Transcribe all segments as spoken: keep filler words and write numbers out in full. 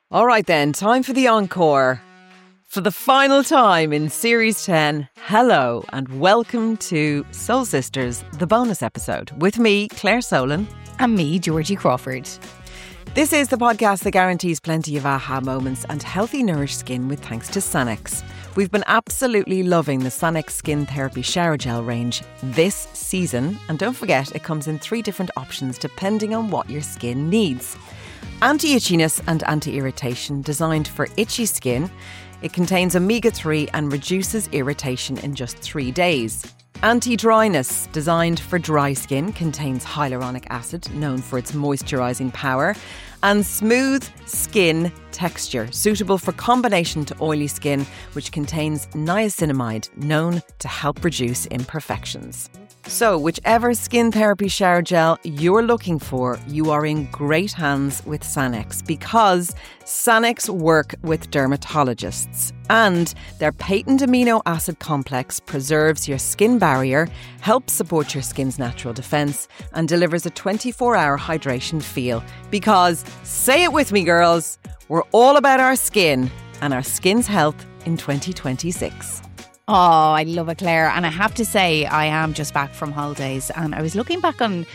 All right then, time for the encore. For the final time in Series ten, hello and welcome to Soul Sisters, the bonus episode, with me, Claire Solon. And me, Georgie Crawford. This is the podcast that guarantees plenty of aha moments and healthy, nourished skin with thanks to Sanex. We've been absolutely loving the Sanex Skin Therapy Shower Gel range this season. And don't forget, it comes in three different options depending on what your skin needs. Anti-itchiness and anti-irritation, designed for itchy skin. It contains omega three and reduces irritation in just three days. Anti-dryness, designed for dry skin, contains hyaluronic acid, known for its moisturising power. And smooth skin texture, suitable for combination to oily skin, which contains niacinamide, known to help reduce imperfections. So, whichever skin therapy shower gel you're looking for, you are in great hands with Sanex, because Sanex work with dermatologists and their patent amino acid complex preserves your skin barrier, helps support your skin's natural defence and delivers a twenty-four hour hydration feel. Because, say it with me girls, we're all about our skin and our skin's health in twenty twenty-six. Oh, I love it, Claire. And I have to say, I am just back from holidays and I was looking back on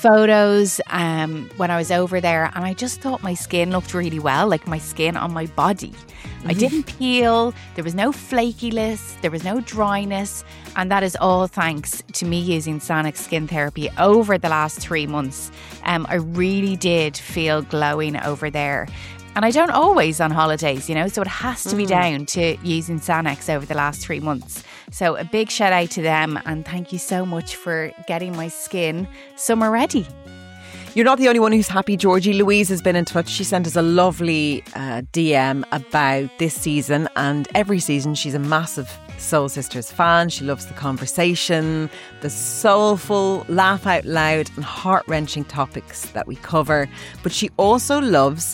photos um, when I was over there and I just thought my skin looked really well, like my skin on my body. Mm-hmm. I didn't peel, there was no flakiness, there was no dryness, and that is all thanks to me using Sanex Skin Therapy over the last three months. Um, I really did feel glowing over there. And I don't always on holidays, you know, so it has to be mm. down to using Sanex over the last three months. So a big shout out to them and thank you so much for getting my skin summer ready. You're not the only one who's happy, Georgie. Louise has been in touch. She sent us a lovely uh, D M about this season, and every season she's a massive Soul Sisters fan. She loves the conversation, the soulful, laugh out loud and heart-wrenching topics that we cover. But she also loves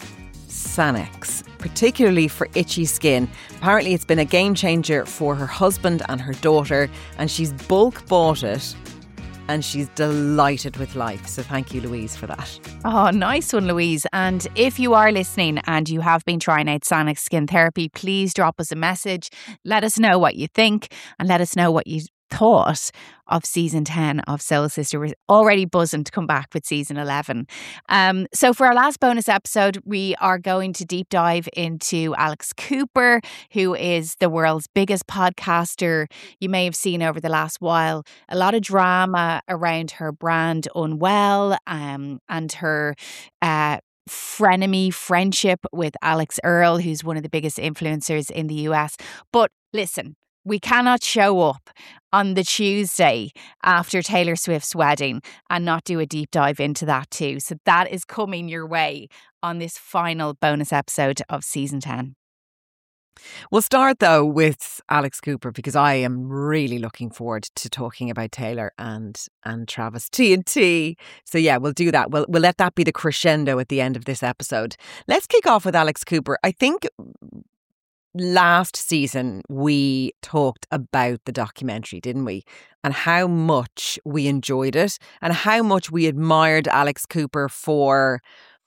Sanex, particularly for itchy skin. Apparently it's been a game changer for her husband and her daughter, and she's bulk bought it and she's delighted with life. So thank you, Louise, for that. Oh, nice one, Louise. And if you are listening and you have been trying out Sanex Skin Therapy, please drop us a message. Let us know what you think and let us know what you thought of season ten of Soul Sister. We're already buzzing to come back with season eleven. Um, so for our last bonus episode, we are going to deep dive into Alex Cooper, who is the world's biggest podcaster. You may have seen over the last while a lot of drama around her brand Unwell um, and her uh frenemy friendship with Alex Earle, who's one of the biggest influencers in the U S. But listen, we cannot show up on the Tuesday after Taylor Swift's wedding and not do a deep dive into that too. So that is coming your way on this final bonus episode of season ten. We'll start though with Alex Cooper, because I am really looking forward to talking about Taylor and and Travis T N T. So yeah, we'll do that. We'll we'll let that be the crescendo at the end of this episode. Let's kick off with Alex Cooper. I think last season we talked about the documentary, didn't we? And how much we enjoyed it and how much we admired Alex Cooper for,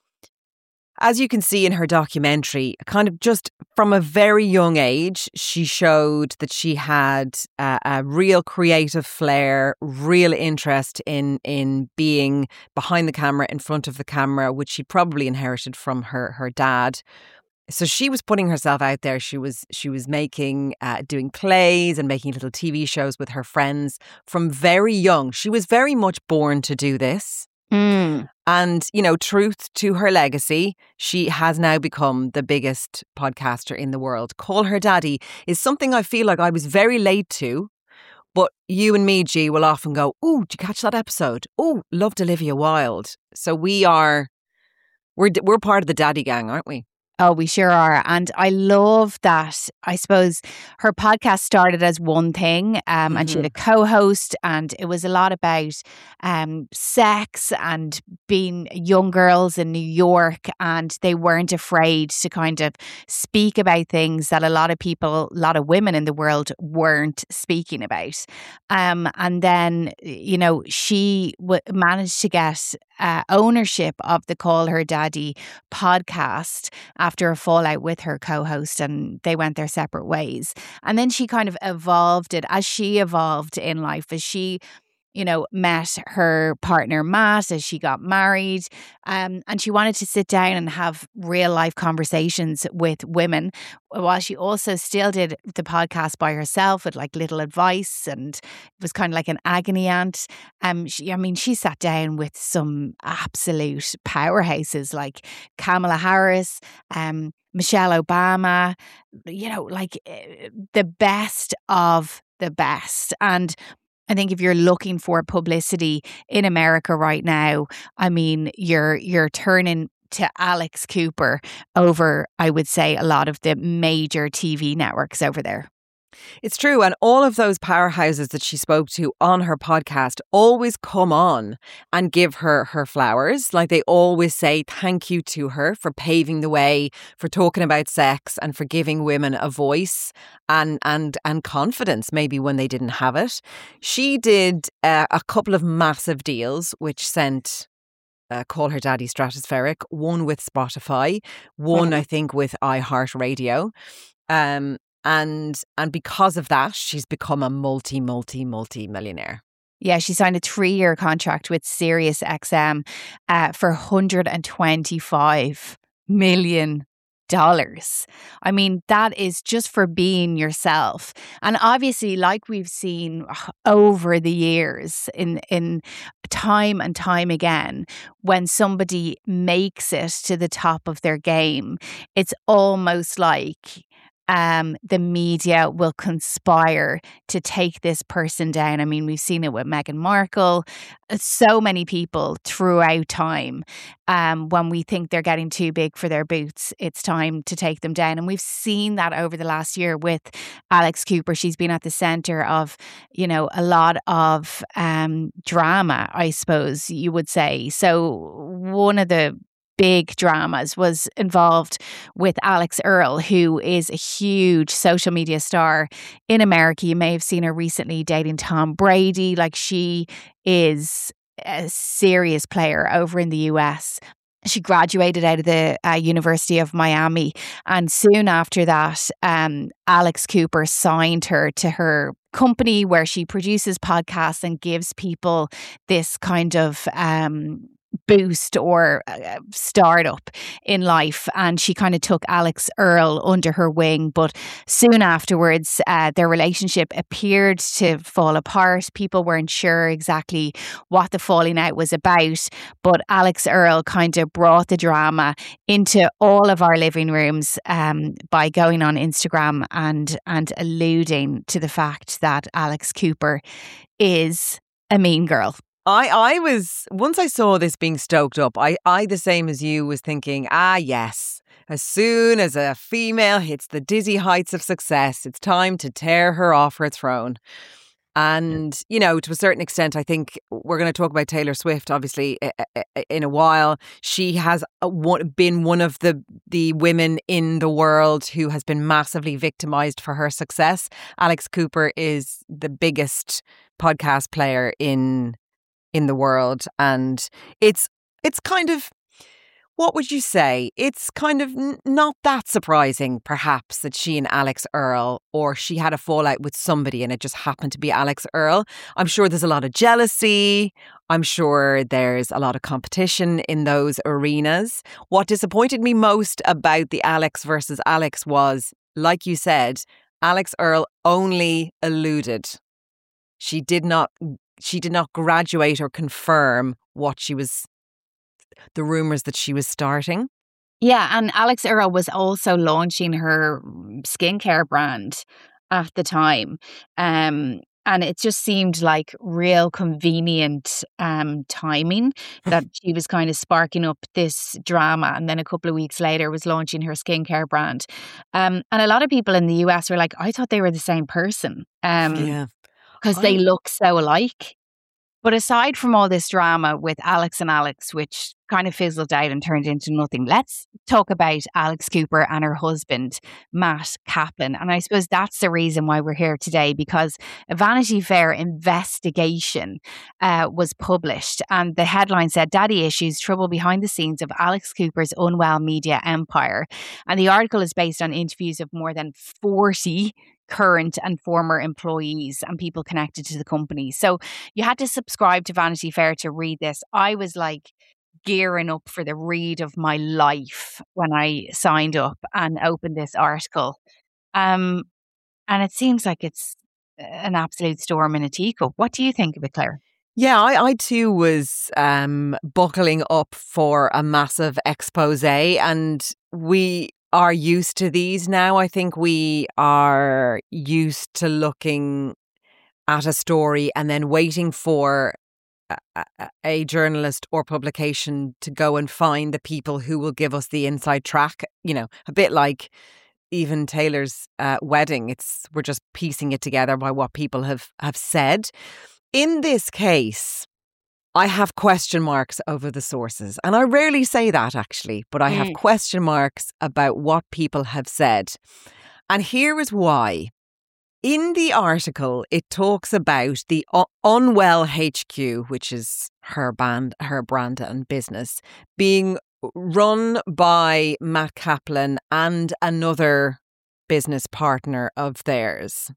as you can see in her documentary, kind of just from a very young age, she showed that she had a, a real creative flair, real interest in in being behind the camera, in front of the camera, which she probably inherited from her her dad. So she was putting herself out there. She was she was making, uh, doing plays and making little T V shows with her friends from very young. She was very much born to do this. Mm. And, you know, truth to her legacy, she has now become the biggest podcaster in the world. Call Her Daddy is something I feel like I was very late to. But you and me, G, will often go, "Oh, did you catch that episode? Oh, loved Olivia Wilde." So we are, we're we're part of the daddy gang, aren't we? Oh, we sure are. And I love that. I suppose her podcast started as one thing um, mm-hmm. and she had a co-host, and it was a lot about um, sex and being young girls in New York, and they weren't afraid to kind of speak about things that a lot of people, a lot of women in the world weren't speaking about. Um, and then, you know, she w- managed to get uh, ownership of the Call Her Daddy podcast after a fallout with her co-host, and they went their separate ways. And then she kind of evolved it as she evolved in life, as she, you know, met her partner, Matt, as she got married. Um, and she wanted to sit down and have real life conversations with women, while she also still did the podcast by herself with like little advice, and it was kind of like an agony aunt. Um, she, I mean, she sat down with some absolute powerhouses like Kamala Harris, um, Michelle Obama, you know, like uh, the best of the best. And I think if you're looking for publicity in America right now, I mean, you're you're turning to Alex Cooper over, I would say, a lot of the major T V networks over there. It's true. And all of those powerhouses that she spoke to on her podcast always come on and give her her flowers. Like they always say thank you to her for paving the way, for talking about sex and for giving women a voice and and and confidence maybe when they didn't have it. She did uh, a couple of massive deals which sent Uh, Call Her Daddy stratospheric, one with Spotify, one mm-hmm. I think with iHeartRadio. Um, and and because of that, she's become a multi, multi, multi millionaire. Yeah, she signed a three-year contract with Sirius X M uh, for one hundred twenty-five million dollars. I mean, that is just for being yourself. And obviously, like we've seen over the years, in in time and time again, when somebody makes it to the top of their game, it's almost like Um, the media will conspire to take this person down. I mean, we've seen it with Meghan Markle. So many people throughout time, um, when we think they're getting too big for their boots, it's time to take them down. And we've seen that over the last year with Alex Cooper. She's been at the center of, you know, a lot of um, drama, I suppose you would say. So one of the big dramas was involved with Alex Earle, who is a huge social media star in America. You may have seen her recently dating Tom Brady. Like, she is a serious player over in the U S. She graduated out of the uh, University of Miami, and soon after that, um, Alex Cooper signed her to her company where she produces podcasts and gives people this kind of um boost or uh, startup in life. And she kind of took Alex Earle under her wing, but soon afterwards uh, their relationship appeared to fall apart. People weren't sure exactly what the falling out was about, but Alex Earle kind of brought the drama into all of our living rooms um, by going on Instagram and and alluding to the fact that Alex Cooper is a mean girl. I, I was, once I saw this being stoked up, I, I, the same as you, was thinking, ah, yes, as soon as a female hits the dizzy heights of success, it's time to tear her off her throne. And, you know, to a certain extent, I think we're going to talk about Taylor Swift, obviously, in a while. She has been one of the, the women in the world who has been massively victimized for her success. Alex Cooper is the biggest podcast player in in the world, and it's it's kind of, what would you say? It's kind of n- not that surprising, perhaps, that she and Alex Earle, or she had a fallout with somebody and it just happened to be Alex Earle. I'm sure there's a lot of jealousy. I'm sure there's a lot of competition in those arenas. What disappointed me most about the Alex versus Alex was, like you said, Alex Earle only alluded. She did not She did not graduate or confirm what she was, the rumours that she was starting. Yeah, and Alex Earle was also launching her skincare brand at the time. Um, and it just seemed like real convenient um, timing that she was kind of sparking up this drama, and then a couple of weeks later was launching her skincare brand. Um, and a lot of people in the U S were like, I thought they were the same person. Um, yeah. Because they look so alike. But aside from all this drama with Alex and Alex, which kind of fizzled out and turned into nothing, let's talk about Alex Cooper and her husband, Matt Kaplan. And I suppose that's the reason why we're here today, because a Vanity Fair investigation uh, was published. And the headline said, "Daddy Issues, Trouble Behind the Scenes of Alex Cooper's Unwell Media Empire." And the article is based on interviews of more than forty current and former employees and people connected to the company. So you had to subscribe to Vanity Fair to read this. I was like gearing up for the read of my life when I signed up and opened this article. Um, and it seems like it's an absolute storm in a teacup. What do you think of it, Claire? Yeah, I, I too was um, buckling up for a massive expose, and we are used to these now. I think we are used to looking at a story and then waiting for a, a, a journalist or publication to go and find the people who will give us the inside track. You know, a bit like even Taylor's uh, wedding. It's we're just piecing it together by what people have, have said. In this case, I have question marks over the sources. And I rarely say that, actually, but I have mm. question marks about what people have said. And here is why. In the article, it talks about the U- Unwell H Q, which is her band, her brand and business, being run by Matt Kaplan and another business partner of theirs.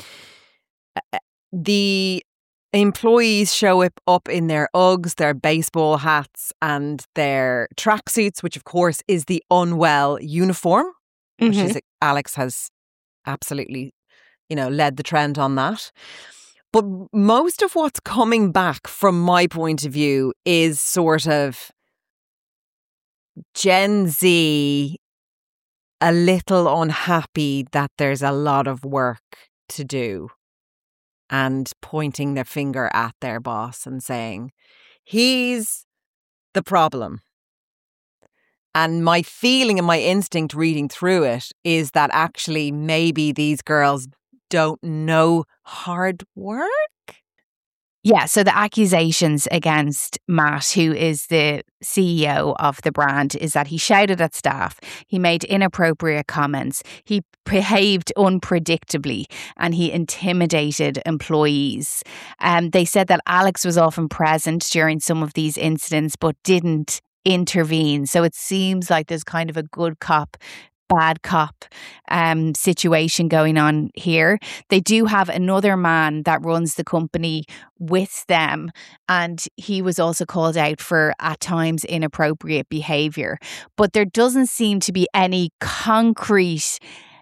The employees show up, up in their Uggs, their baseball hats and their tracksuits, which of course is the Unwell uniform, mm-hmm. which is Alex has absolutely, you know, led the trend on that. But most of what's coming back from my point of view is sort of Gen Z a little unhappy that there's a lot of work to do, and pointing their finger at their boss and saying, he's the problem. And my feeling and my instinct reading through it is that actually maybe these girls don't know hard work. Yeah, so the accusations against Matt, who is the C E O of the brand, is that he shouted at staff, he made inappropriate comments, he behaved unpredictably, and he intimidated employees. Um, they said that Alex was often present during some of these incidents but didn't intervene. So it seems like there's kind of a good cop, bad cop um, situation going on here. They do have another man that runs the company with them, and he was also called out for at times inappropriate behaviour. But there doesn't seem to be any concrete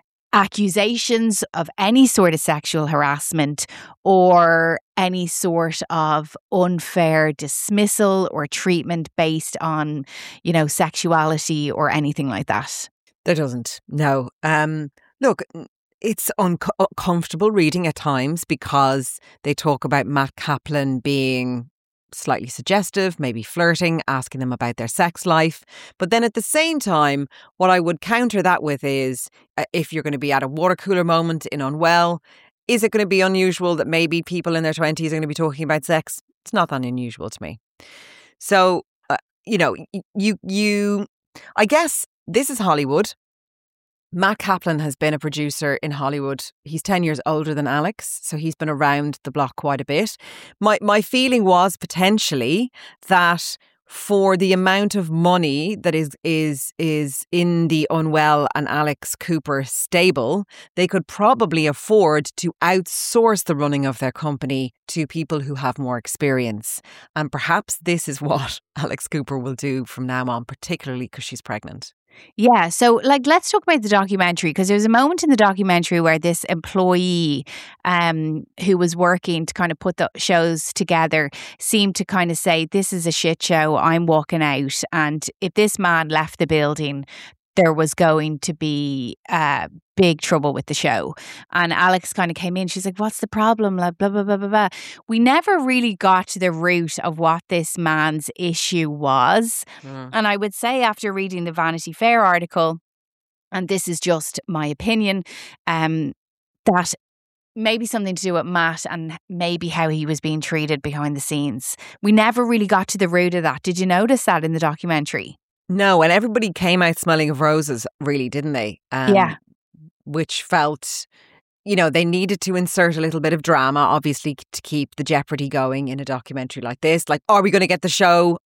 accusations of any sort of sexual harassment or any sort of unfair dismissal or treatment based on, you know, sexuality or anything like that. There doesn't. No. Um, look, it's uncomfortable reading at times because they talk about Matt Kaplan being slightly suggestive, maybe flirting, asking them about their sex life. But then at the same time, what I would counter that with is uh, if you're going to be at a water cooler moment in Unwell, is it going to be unusual that maybe people in their twenties are going to be talking about sex? It's not that unusual to me. So, uh, you know, you, you, I guess, this is Hollywood. Matt Kaplan has been a producer in Hollywood. He's ten years older than Alex, so he's been around the block quite a bit. My my feeling was potentially that for the amount of money that is is is in the Unwell and Alex Cooper stable, they could probably afford to outsource the running of their company to people who have more experience. And perhaps this is what Alex Cooper will do from now on, particularly because she's pregnant. Yeah, so like let's talk about the documentary, because there was a moment in the documentary where this employee um, who was working to kind of put the shows together seemed to kind of say, this is a shit show, I'm walking out. And if this man left the building, there was going to be uh, big trouble with the show. And Alex kind of came in. She's like, what's the problem? Like, blah, blah, blah, blah, blah. We never really got to the root of what this man's issue was. Mm. And I would say after reading the Vanity Fair article, and this is just my opinion, um, that maybe something to do with Matt and maybe how he was being treated behind the scenes. We never really got to the root of that. Did you notice that in the documentary? No, and everybody came out smelling of roses, really, didn't they? Um, Yeah. Which felt, you know, they needed to insert a little bit of drama, obviously, to keep the jeopardy going in a documentary like this. Like, are we going to get the show?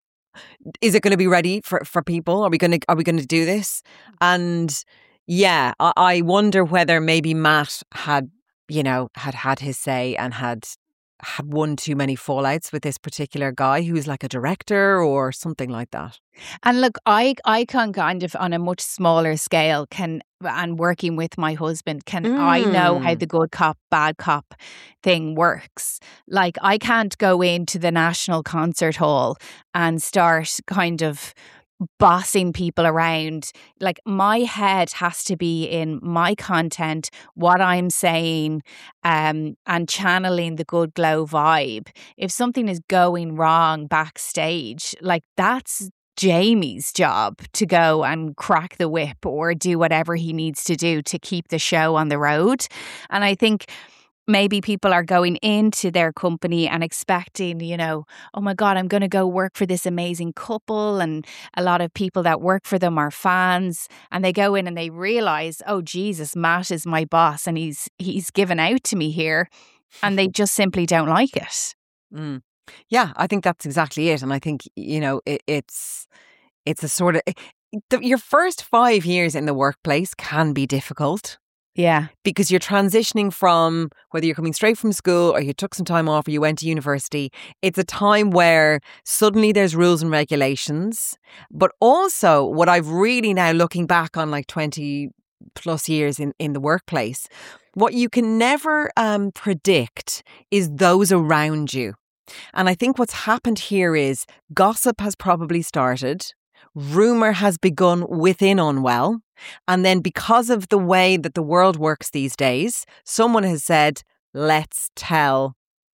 Is it going to be ready for, for people? Are we going to are we going to do this? And yeah, I, I wonder whether maybe Matt had, you know, had had his say and had had one too many fallouts with this particular guy who's like a director or something like that. And look, I I can kind of on a much smaller scale can and working with my husband can mm. I know how the good cop bad cop thing works. Like I can't go into the National Concert Hall and start kind of bossing people around. Like my head has to be in my content, what I'm saying, um, and channeling the good glow vibe. If something is going wrong backstage, like that's Jamie's job to go and crack the whip or do whatever he needs to do to keep the show on the road. And I think maybe people are going into their company and expecting, you know, oh my God, I'm going to go work for this amazing couple. And a lot of people that work for them are fans. And they go in and they realize, oh, Jesus, Matt is my boss and he's he's given out to me here. And they just simply don't like it. Mm. Yeah, I think that's exactly it. And I think, you know, it, it's it's a sort of the, your first five years in the workplace can be difficult. Yeah. Because you're transitioning from whether you're coming straight from school or you took some time off or you went to university. It's a time where suddenly there's rules and regulations. But also what I've really now looking back on like twenty plus years in, in the workplace, what you can never um, predict is those around you. And I think what's happened here is gossip has probably started. Rumour has begun within Unwell. And then because of the way that the world works these days, someone has said, let's tell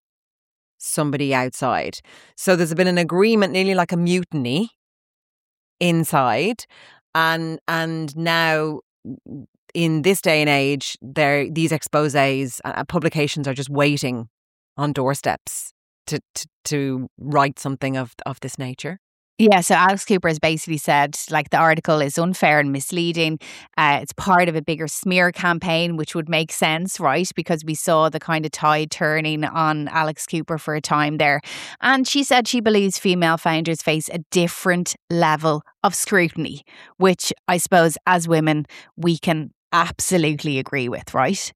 somebody outside. So there's been an agreement, nearly like a mutiny inside. And and now in this day and age, there these exposés, uh, publications are just waiting on doorsteps to, to, to write something of, of this nature. Yeah, so Alex Cooper has basically said, like, the article is unfair and misleading. Uh, it's part of a bigger smear campaign, which would make sense, right? Because we saw the kind of tide turning on Alex Cooper for a time there. And she said she believes female founders face a different level of scrutiny, which I suppose as women, we can absolutely agree with, right?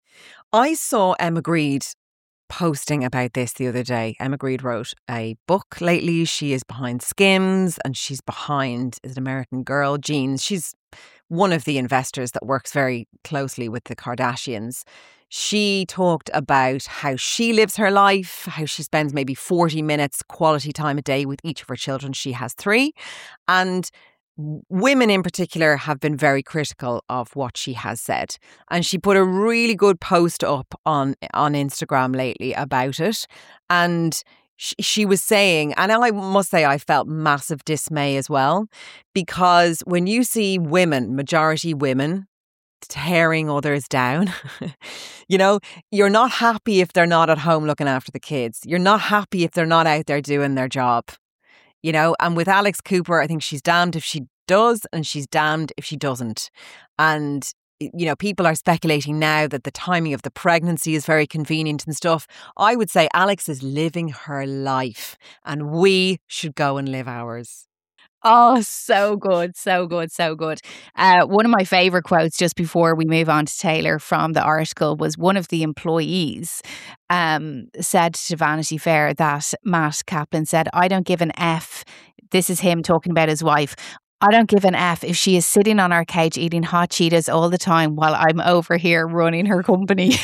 I saw Emma Grede posting about this the other day. Emma Grede wrote a book lately. She is behind Skims and she's behind is it American Girl Jeans. She's one of the investors that works very closely with the Kardashians. She talked about how she lives her life, how she spends maybe forty minutes quality time a day with each of her children. She has three. And women in particular have been very critical of what she has said. And she put a really good post up on, on Instagram lately about it. And she, she was saying, and I must say I felt massive dismay as well, because when you see women, majority women, tearing others down, you know, you're not happy if they're not at home looking after the kids. You're not happy if they're not out there doing their job. You know, and with Alex Cooper, I think she's damned if she does and she's damned if she doesn't. And, you know, people are speculating now that the timing of the pregnancy is very convenient and stuff. I would say Alex is living her life and we should go and live ours. Oh, so good, so good, so good. Uh, one of my favourite quotes just before we move on to Taylor from the article was one of the employees um, said to Vanity Fair that Matt Kaplan said, I don't give an F. This is him talking about his wife. I don't give an F if she is sitting on our couch eating hot Cheetos all the time while I'm over here running her company.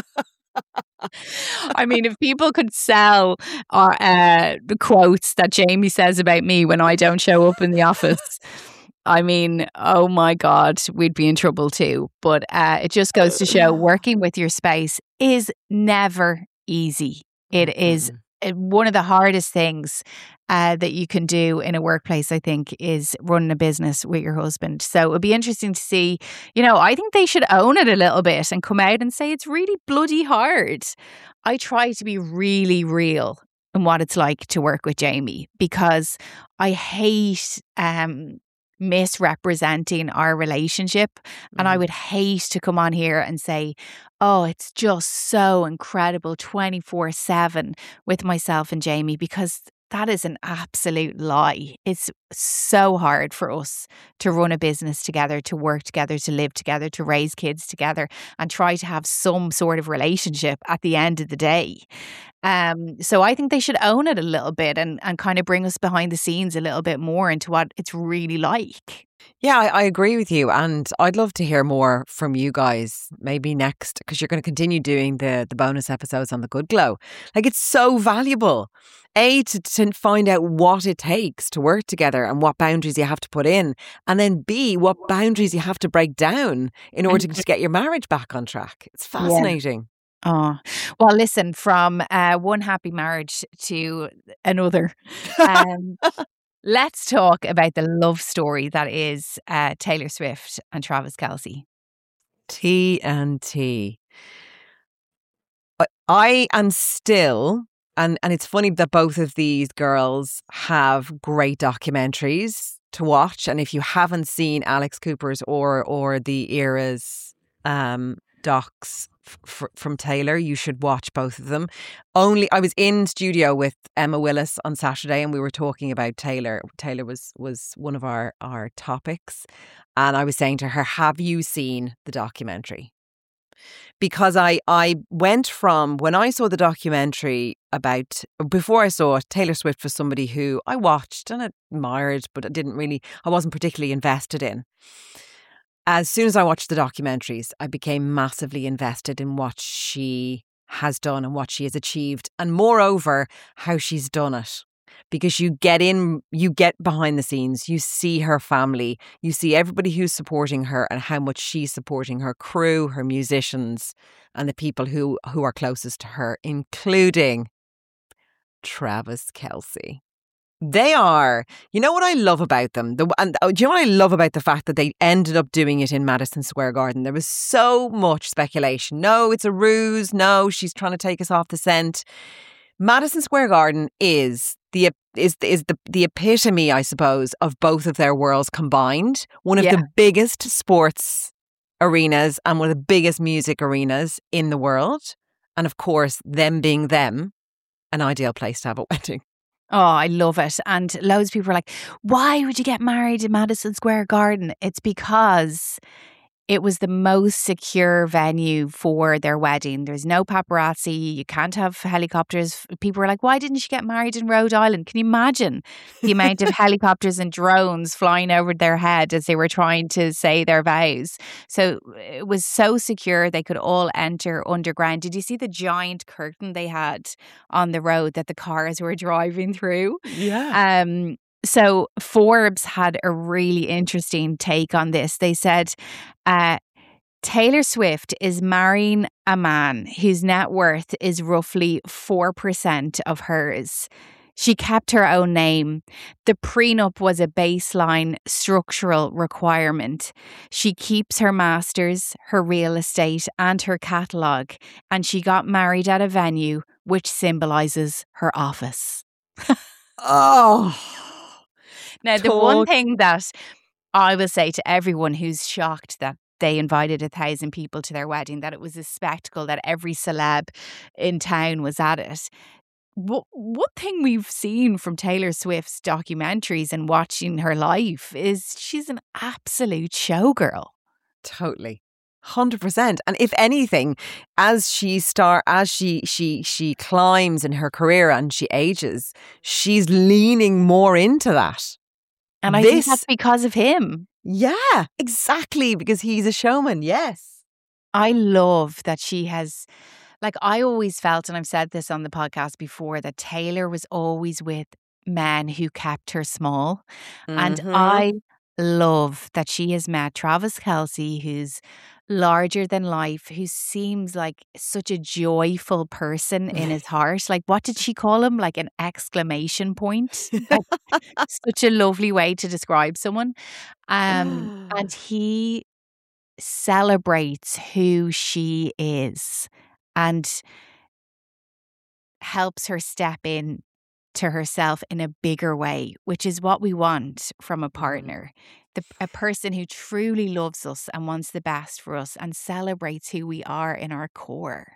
I mean, if people could sell uh, uh, the quotes that Jamie says about me when I don't show up in the office, I mean, oh my God, we'd be in trouble too. But uh, it just goes to show working with your space is never easy. It is one of the hardest things uh, that you can do in a workplace, I think, is running a business with your husband. So it would be interesting to see, you know, I think they should own it a little bit and come out and say it's really bloody hard. I try to be really real in what it's like to work with Jamie, because I hate um, misrepresenting our relationship. Mm-hmm. And I would hate to come on here and say, oh, it's just so incredible twenty-four seven with myself and Jamie, because that is an absolute lie. It's so hard for us to run a business together, to work together, to live together, to raise kids together, and try to have some sort of relationship at the end of the day. Um, so I think they should own it a little bit and, and kind of bring us behind the scenes a little bit more into what it's really like. Yeah, I, I agree with you. And I'd love to hear more from you guys, maybe next, because you're going to continue doing the, the bonus episodes on The Good Glow. Like, it's so valuable. A, to, to find out what it takes to work together and what boundaries you have to put in. And then B, what boundaries you have to break down in order to get your marriage back on track. It's fascinating. Yeah. Oh, well, listen, from uh, one happy marriage to another. Um, let's talk about the love story that is uh, Taylor Swift and Travis Kelce. T and T. I am still, and, and it's funny that both of these girls have great documentaries to watch. And if you haven't seen Alex Cooper's or or the Eras um, docs f- from Taylor, you should watch both of them. Only I was in studio with Emma Willis on Saturday, and we were talking about Taylor. Taylor was was one of our our topics, and I was saying to her, "Have you seen the documentary?" Because I I went from when I saw the documentary about before I saw it, Taylor Swift was somebody who I watched and admired, but I didn't really I wasn't particularly invested in. As soon as I watched the documentaries, I became massively invested in what she has done and what she has achieved, and moreover, how she's done it. Because you get in, you get behind the scenes, you see her family, you see everybody who's supporting her and how much she's supporting her crew, her musicians, and the people who, who are closest to her, including Travis Kelce. They are, you know what I love about them? The, and oh, do you know what I love about the fact that they ended up doing it in Madison Square Garden? There was so much speculation. No, it's a ruse. No, she's trying to take us off the scent. Madison Square Garden is the is is the the epitome, I suppose, of both of their worlds combined. One of yeah. the biggest sports arenas and one of the biggest music arenas in the world. And of course, them being them, an ideal place to have a wedding. Oh, I love it. And loads of people are like, why would you get married in Madison Square Garden? It's because it was the most secure venue for their wedding. There's no paparazzi. You can't have helicopters. People were like, why didn't she get married in Rhode Island? Can you imagine the amount of helicopters and drones flying over their head as they were trying to say their vows? So it was so secure. They could all enter underground. Did you see the giant curtain they had on the road that the cars were driving through? Yeah. Um, So Forbes had a really interesting take on this. They said uh, Taylor Swift is marrying a man whose net worth is roughly four percent of hers. She kept her own name. The prenup was a baseline structural requirement. She keeps her masters, her real estate, and her catalogue, and she got married at a venue which symbolises her office. Oh. Now, the Talk. one thing that I will say to everyone who's shocked that they invited a thousand people to their wedding, that it was a spectacle, that every celeb in town was at it. What, one thing we've seen from Taylor Swift's documentaries and watching her life is she's an absolute showgirl. Totally. one hundred percent. And if anything, as she start as she she she climbs in her career and she ages, she's leaning more into that. And I this, think that's because of him. Yeah, exactly. Because he's a showman. Yes. I love that she has, like, I always felt, and I've said this on the podcast before, that Taylor was always with men who kept her small. Mm-hmm. And I love that she has met Travis Kelce, who's larger than life, who seems like such a joyful person in his heart. Like, what did she call him? Like an exclamation point. Like, such a lovely way to describe someone. Um, and he celebrates who she is and helps her step in to herself in a bigger way, which is what we want from a partner. The, a person who truly loves us and wants the best for us and celebrates who we are in our core.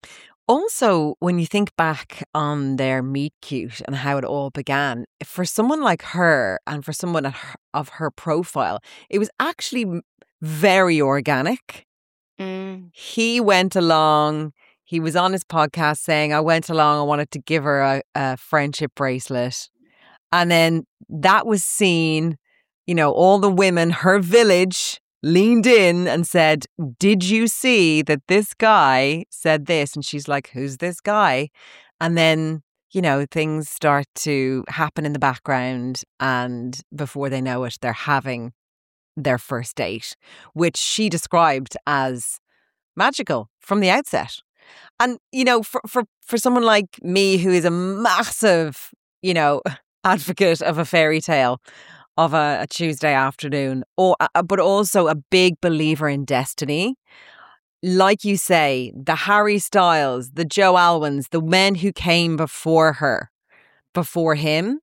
Also, when you think back on their meet cute and how it all began, for someone like her and for someone of her, of her profile, it was actually very organic. Mm. He went along. He was on his podcast saying, I went along, I wanted to give her a, a friendship bracelet. And then that was seen, you know, all the women, her village leaned in and said, did you see that this guy said this? And she's like, who's this guy? And then, you know, things start to happen in the background. And before they know it, they're having their first date, which she described as magical from the outset. And, you know, for, for, for someone like me, who is a massive, you know, advocate of a fairy tale of a, a Tuesday afternoon, or uh, but also a big believer in destiny, like you say, the Harry Styles, the Joe Alwyns, the men who came before her, before him,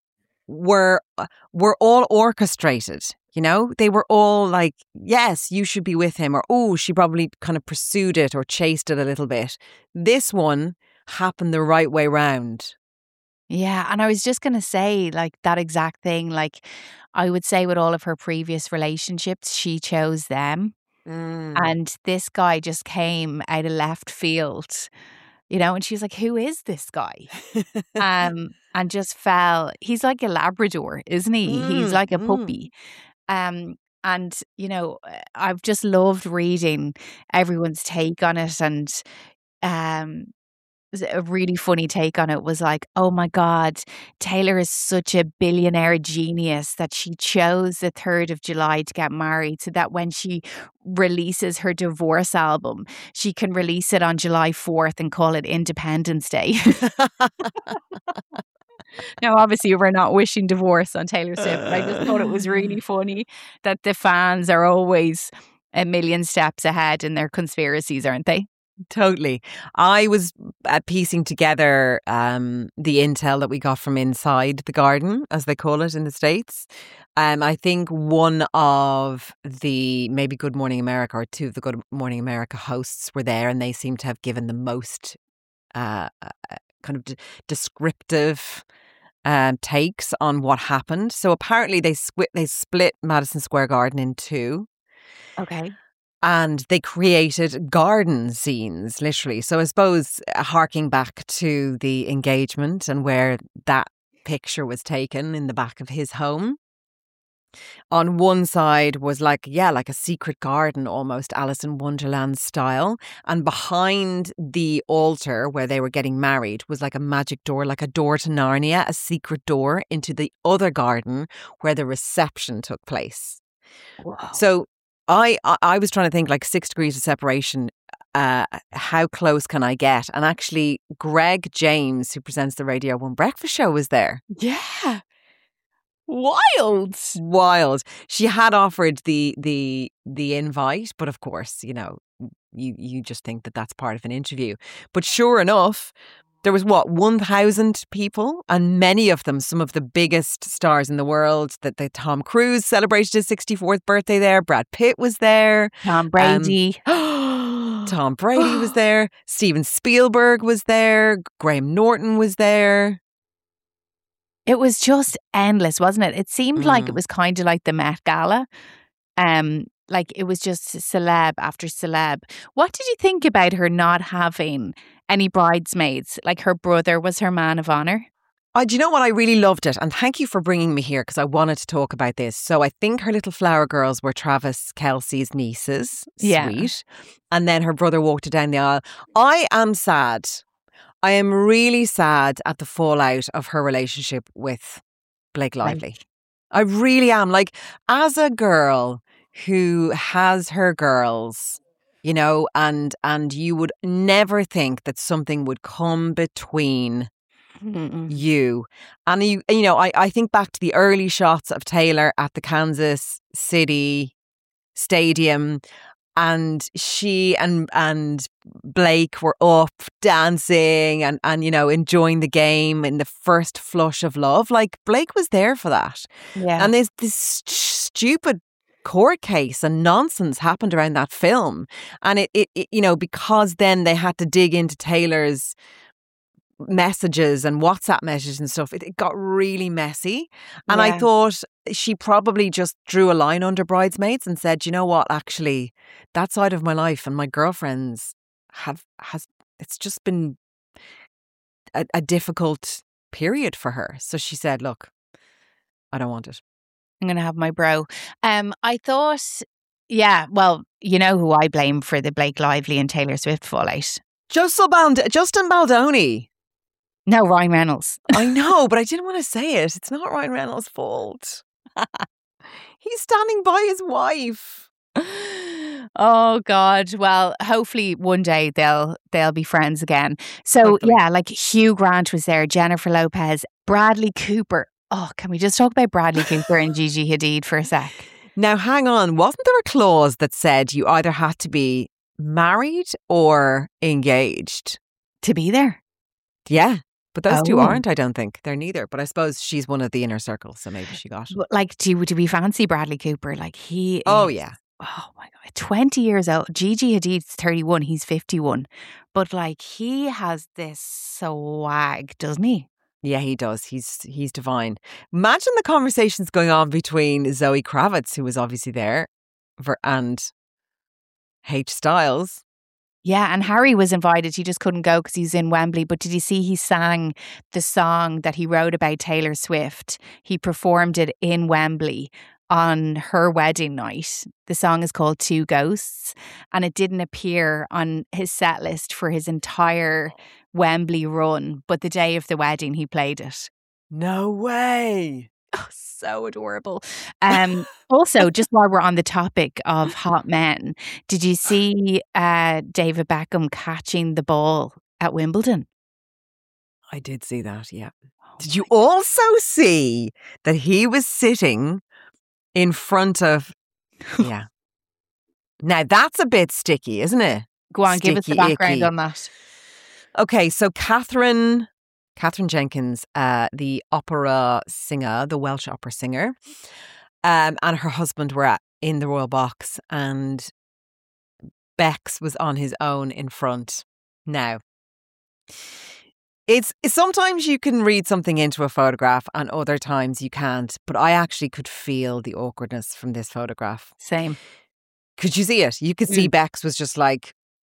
were were all orchestrated. You know, they were all like, yes, you should be with him. Or, oh, she probably kind of pursued it or chased it a little bit. This one happened the right way round. Yeah. And I was just going to say like that exact thing. Like I would say with all of her previous relationships, she chose them. Mm. And this guy just came out of left field, you know, and she was like, who is this guy? um, and just fell. He's like a Labrador, isn't he? Mm, He's like a mm. puppy. Um, and, you know, I've just loved reading everyone's take on it. And um, a really funny take on it was like, oh my God, Taylor is such a billionaire genius that she chose the third of July to get married so that when she releases her divorce album, she can release it on July fourth and call it Independence Day. Now, obviously, we're not wishing divorce on Taylor Swift, but I just thought it was really funny that the fans are always a million steps ahead in their conspiracies, aren't they? Totally. I was uh, piecing together um, the intel that we got from inside the garden, as they call it in the States. Um, I think one of the maybe Good Morning America or two of the Good Morning America hosts were there, and they seem to have given the most uh, kind of d- descriptive um, takes on what happened. So apparently they squ- they split Madison Square Garden in two. Okay. And they created garden scenes, literally. So I suppose uh, harking back to the engagement and where that picture was taken in the back of his home. On one side was like, yeah, like a secret garden, almost Alice in Wonderland style. And behind the altar where they were getting married was like a magic door, like a door to Narnia, a secret door into the other garden where the reception took place. Wow. So I, I I was trying to think like six degrees of separation. Uh, how close can I get? And actually, Greg James, who presents the Radio One Breakfast Show, was there. Yeah. Wild. Wild. She had offered the the the invite, but of course, you know, you you just think that that's part of an interview. But sure enough, there was what, one thousand people, and many of them, some of the biggest stars in the world. That the Tom Cruise celebrated his sixty-fourth birthday there. Brad Pitt was there. Tom Brady. Um, Tom Brady was there. Steven Spielberg was there. Graham Norton was there. It was just endless, wasn't it? It seemed mm. like it was kind of like the Met Gala. Um, like it was just celeb after celeb. What did you think about her not having any bridesmaids? Like her brother was her man of honor. Oh, do you know what? I really loved it. And thank you for bringing me here because I wanted to talk about this. So I think her little flower girls were Travis Kelce's nieces. Yeah. Sweet. And then her brother walked her down the aisle. I am sad. I am really sad at the fallout of her relationship with Blake Lively. Right. I really am. Like, as a girl who has her girls, you know, and and you would never think that something would come between Mm-mm. you. And you, you know, I, I think back to the early shots of Taylor at the Kansas City Stadium, and she and and Blake were up dancing and, and you know, enjoying the game in the first flush of love. Like, Blake was there for that. Yeah. And there's this st- stupid court case and nonsense happened around that film. And it, it, it, you know, because then they had to dig into Taylor's messages and WhatsApp messages and stuff, it, it got really messy. And Yeah. I thought she probably just drew a line under Bridesmaids and said, you know what, actually, that side of my life and my girlfriends have, has, it's just been a, a difficult period for her. So she said, look, I don't want it. I'm going to have my bro. Um, I thought, yeah, well, you know who I blame for the Blake Lively and Taylor Swift fallout? Justin, Bald- Justin Baldoni. No, Ryan Reynolds. I know, but I didn't want to say it. It's not Ryan Reynolds' fault. He's standing by his wife. Oh God. Well, hopefully one day they'll they'll be friends again. So Hopefully. yeah, like Hugh Grant was there, Jennifer Lopez, Bradley Cooper. Oh, can we just talk about Bradley Cooper and Gigi Hadid for a sec? Now, hang on. Wasn't there a clause that said you either had to be married or engaged To be there. Yeah, but those two Oh. aren't, I don't think. They're neither. But I suppose she's one of the inner circle, so maybe she got it. But, like, do you, do we fancy Bradley Cooper? Like he Oh, is- yeah. Oh my God, twenty years old. Gigi Hadid's thirty-one, he's fifty-one. But like he has this swag, doesn't he? Yeah, he does. He's he's divine. Imagine the conversations going on between Zoe Kravitz, who was obviously there, for, and H. Styles. Yeah, and Harry was invited. He just couldn't go because he's in Wembley. But did you see he sang the song that he wrote about Taylor Swift? He performed it in Wembley on her wedding night. The song is called Two Ghosts, and it didn't appear on his set list for his entire Wembley run. But the day of the wedding, he played it. No way. Oh, so adorable. Um, also, just while we're on the topic of hot men, did you see uh, David Beckham catching the ball at Wimbledon? I did see that, yeah. Oh Did you also see that he was sitting in front of... Yeah. Now, that's a bit sticky, isn't it? Go on, give us the Sticky background icky. on that. Okay, so Catherine... Catherine Jenkins, uh, the opera singer, the Welsh opera singer, um, and her husband were at, in the Royal Box, and Bex was on his own in front. Now, it's, it's sometimes you can read something into a photograph and other times you can't, but I actually could feel the awkwardness from this photograph. Same. Could you see it? You could see Bex was just like...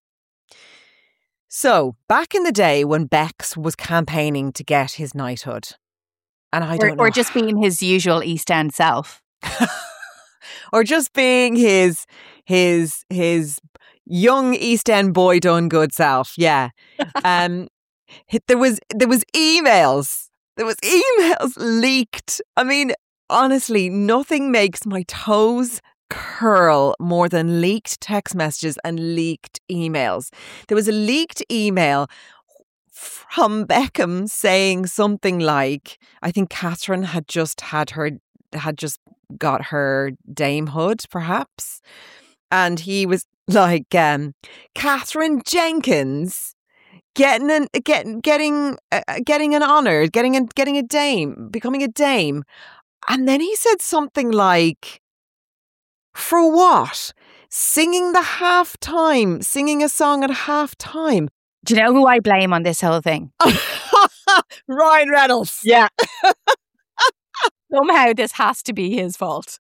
So, back in the day when Bex was campaigning to get his knighthood, and I Or, don't know... or just being his usual East End self. or just being his his his young East End boy done good self. Yeah. Um there was there was emails. There was emails leaked. I mean, honestly, nothing makes my toes curl more than leaked text messages and leaked emails. There was a leaked email from Beckham saying something like, I think Catherine had just had her had just got her damehood, perhaps, and he was like, um, Catherine Jenkins getting an getting getting uh, getting an honour, getting a getting a dame, becoming a dame, and then he said something like, for what? Singing the halftime, singing a song at halftime. Do you know who I blame on this whole thing? Ryan Reynolds. Yeah. Somehow this has to be his fault.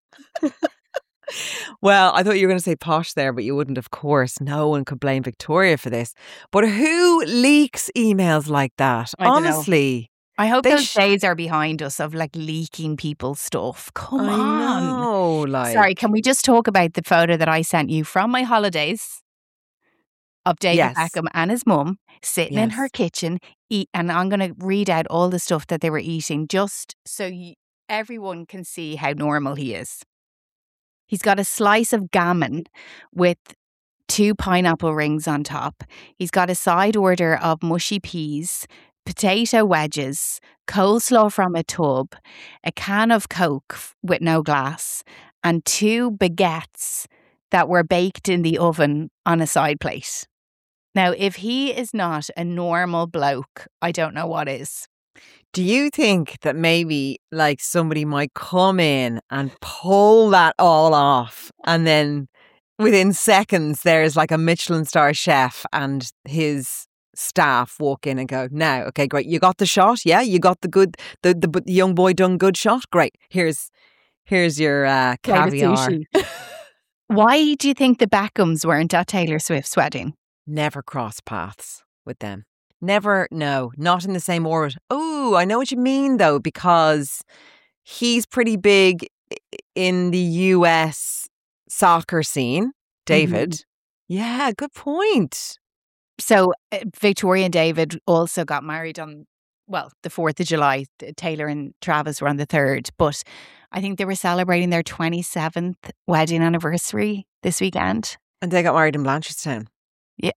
Well, I thought you were going to say Posh there, but you wouldn't, of course. No one could blame Victoria for this. But who leaks emails like that? I don't know. Honestly. I hope They those sh- days are behind us of like leaking people's stuff. Come I on. know, like... Sorry, can we just talk about the photo that I sent you from my holidays of David Yes. Beckham and his mum sitting in Yes. her kitchen, eat, and I'm going to read out all the stuff that they were eating just so you, everyone can see how normal he is. He's got a slice of gammon with two pineapple rings on top. He's got a side order of mushy peas, potato wedges, coleslaw from a tub, a can of Coke with no glass, and two baguettes that were baked in the oven on a side plate. Now, if he is not a normal bloke, I don't know what is. Do you think that maybe like somebody might come in and pull that all off, and then within seconds there's like a Michelin star chef and his staff walk in and go, now, okay, great, you got the shot, yeah, you got the good, the the, the young boy done good shot, great. Here's here's your uh, caviar. Why do you think the Beckhams weren't at Taylor Swift's wedding? Never cross paths with them. Never, no, not in the same orbit. Oh, I know what you mean though, because he's pretty big in the U S soccer scene, David. Mm-hmm. Yeah, good point. So uh, Victoria and David also got married on, well, the fourth of July. Taylor and Travis were on the third, but I think they were celebrating their twenty-seventh wedding anniversary this weekend. And they got married in Blanchardstown. Yeah.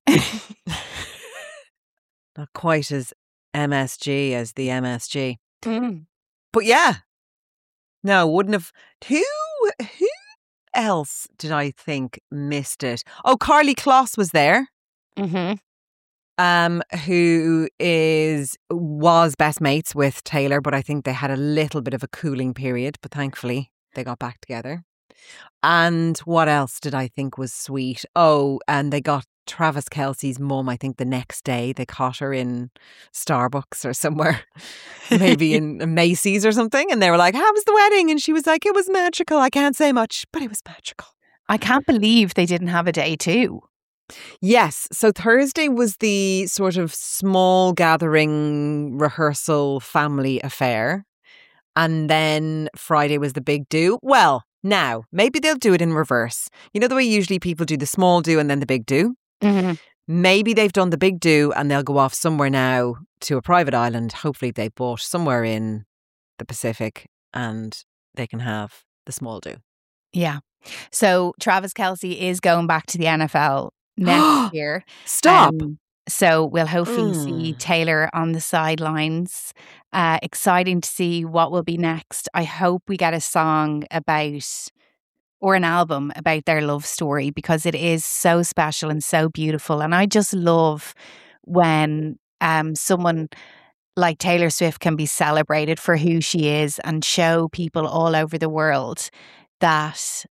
Not quite as M S G as the M S G. Mm. But yeah. No, wouldn't have. Who, who else did I think missed it? Oh, Carly Kloss was there. Mm-hmm. Um, who is was best mates with Taylor, but I think they had a little bit of a cooling period, but thankfully they got back together. And what else did I think was sweet? Oh, and they got Travis Kelce's mum, I think the next day. They caught her in Starbucks or somewhere, maybe in Macy's or something, and they were like, how was the wedding? And she was like, it was magical. I can't say much, but it was magical. I can't believe they didn't have a day too. Yes. So Thursday was the sort of small gathering rehearsal family affair. And then Friday was the big do. Well, now, maybe they'll do it in reverse. You know the way usually people do the small do and then the big do? Mm-hmm. Maybe they've done the big do and they'll go off somewhere now to a private island. Hopefully they bought somewhere in the Pacific and they can have the small do. Yeah. So Travis Kelce is going back to the N F L next year. Stop. Um, so we'll hopefully mm. see Taylor on the sidelines. Uh, exciting to see what will be next. I hope we get a song about, or an album about their love story, because it is so special and so beautiful. And I just love when um, someone like Taylor Swift can be celebrated for who she is and show people all over the world that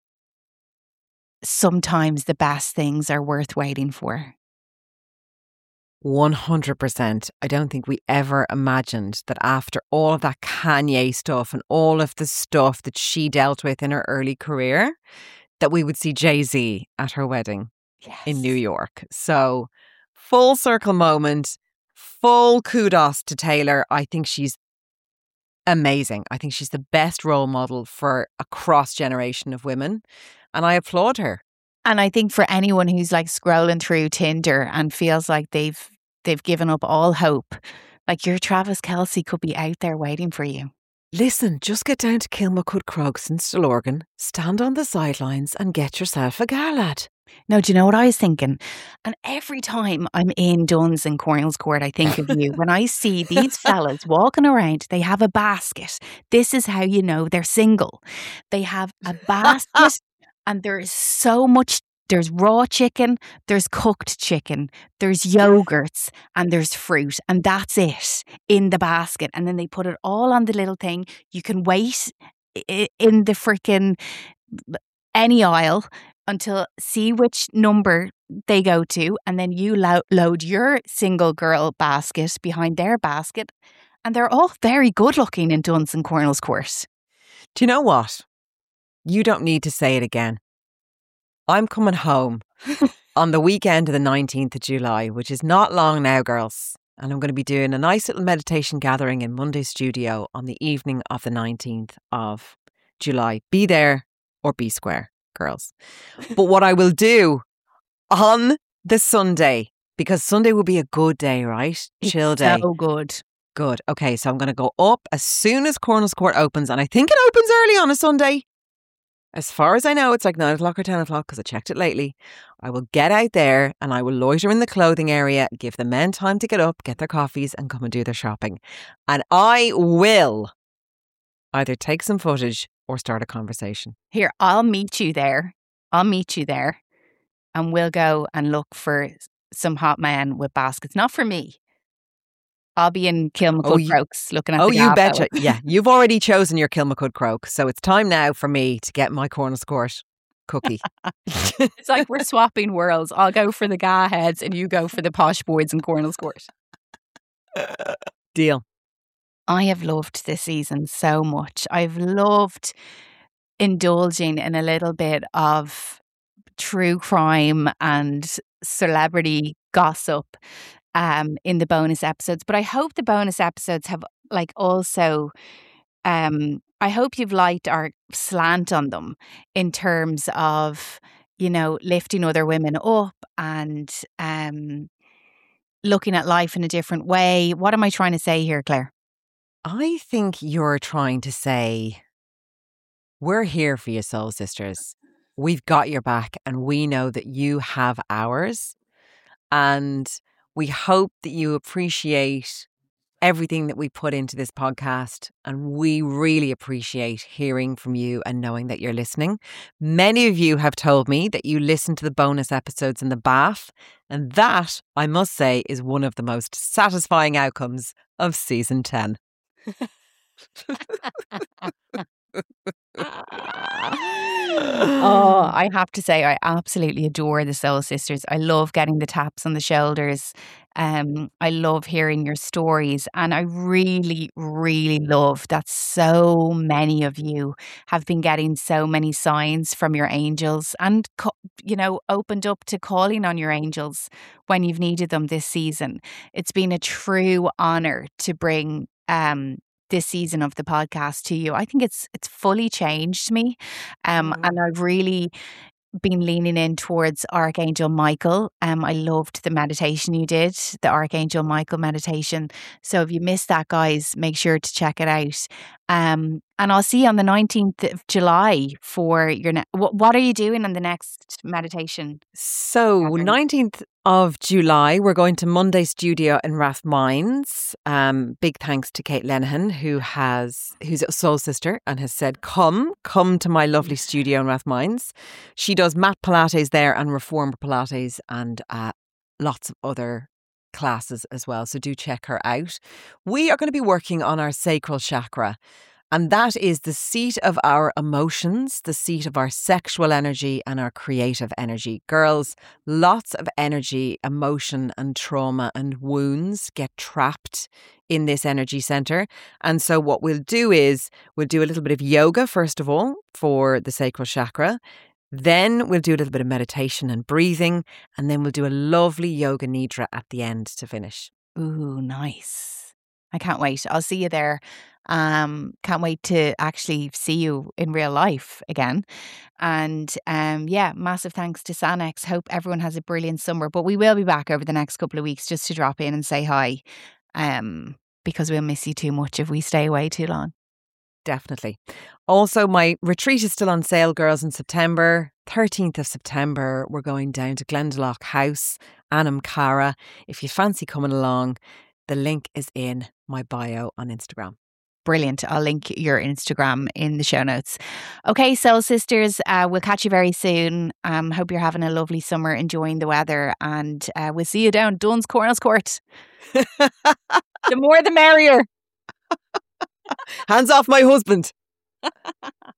sometimes the best things are worth waiting for. one hundred percent. I don't think we ever imagined that after all of that Kanye stuff and all of the stuff that she dealt with in her early career, that we would see Jay-Z at her wedding yes. in New York. So full circle moment, full kudos to Taylor. I think she's amazing. I think she's the best role model for a cross generation of women. And I applaud her. And I think for anyone who's like scrolling through Tinder and feels like they've they've given up all hope, like your Travis Kelce could be out there waiting for you. Listen, just get down to Kilmacud Crooks in Stillorgan, stand on the sidelines and get yourself a galad. No, do you know what I was thinking? And every time I'm in Duns and Cornels Court, I think of you. When I see these fellas walking around, they have a basket. This is how you know they're single. They have a basket. And there is so much, there's raw chicken, there's cooked chicken, there's yogurts and there's fruit. And that's it in the basket. And then they put it all on the little thing. You can wait in the freaking any aisle until see which number they go to. And then you lo- load your single girl basket behind their basket. And they're all very good looking in Duns and Cornels Court. Do you know what? You don't need to say it again. I'm coming home on the weekend of the nineteenth of July, which is not long now, girls. And I'm going to be doing a nice little meditation gathering in Monday Studio on the evening of the nineteenth of July. Be there or be square, girls. But what I will do on the Sunday, because Sunday will be a good day, right? Chill it's day. So good. Good. Okay, so I'm going to go up as soon as Cornels Court opens. And I think it opens early on a Sunday. As far as I know, it's like nine o'clock or ten o'clock because I checked it lately. I will get out there and I will loiter in the clothing area, give the men time to get up, get their coffees and come and do their shopping. And I will either take some footage or start a conversation. Here, I'll meet you there. I'll meet you there and we'll go and look for some hot men with baskets. Not for me. I'll be in Kilmacud Oh, you- Croaks looking at Oh, the you Gavo. betcha. Yeah, you've already chosen your Kilmacud Croak. So it's time now for me to get my Cornish Court cookie. It's like we're swapping worlds. I'll go for the Ga heads and you go for the posh boards in Cornell's Court. Deal. I have loved this season so much. I've loved indulging in a little bit of true crime and celebrity gossip um, in the bonus episodes. But I hope the bonus episodes have like also, um, I hope you've liked our slant on them in terms of, you know, lifting other women up and um, looking at life in a different way. What am I trying to say here, Claire? I think you're trying to say, we're here for you, soul sisters. We've got your back and we know that you have ours. And we hope that you appreciate everything that we put into this podcast. And we really appreciate hearing from you and knowing that you're listening. Many of you have told me that you listen to the bonus episodes in the bath. And that, I must say, is one of the most satisfying outcomes of season ten. Oh, I have to say, I absolutely adore the Soul Sisters. I love getting the taps on the shoulders. Um, I love hearing your stories. And I really, really love that so many of you have been getting so many signs from your angels and, you know, opened up to calling on your angels when you've needed them this season. It's been a true honor to bring um this season of the podcast to you. I think it's it's fully changed me. Um, Mm. and I've really been leaning in towards Archangel Michael. Um, I loved the meditation you did, the Archangel Michael meditation. So if you missed that, guys, make sure to check it out. Um, and I'll see you on the nineteenth of July for your... Ne- what, what are you doing on the next meditation? So, Catherine? nineteenth of July, we're going to Monday Studio in Rathmines. Um, big thanks to Kate Lenihan, who has who's a soul sister and has said, come, come to my lovely studio in Rathmines. She does mat Pilates there and reformer Pilates and uh, lots of other classes as well. So do check her out. We are going to be working on our sacral chakra. And that is the seat of our emotions, the seat of our sexual energy and our creative energy. Girls, lots of energy, emotion and trauma and wounds get trapped in this energy center. And so what we'll do is we'll do a little bit of yoga, first of all, for the sacral chakra. Then we'll do a little bit of meditation and breathing. And then we'll do a lovely yoga nidra at the end to finish. Ooh, nice. I can't wait. I'll see you there. Um, can't wait to actually see you in real life again. And um, yeah, massive thanks to Sanex. Hope everyone has a brilliant summer. But we will be back over the next couple of weeks just to drop in and say hi. Um, because we'll miss you too much if we stay away too long. Definitely. Also, my retreat is still on sale, girls, in September. thirteenth of September, we're going down to Glendalough House, Anam Cara. If you fancy coming along, the link is in my bio on Instagram. Brilliant. I'll link your Instagram in the show notes. Okay, Soul Sisters, uh, we'll catch you very soon. Um, hope you're having a lovely summer, enjoying the weather, and uh, we'll see you down Dunn's Cornell's Court. The more the merrier. Hands off my husband.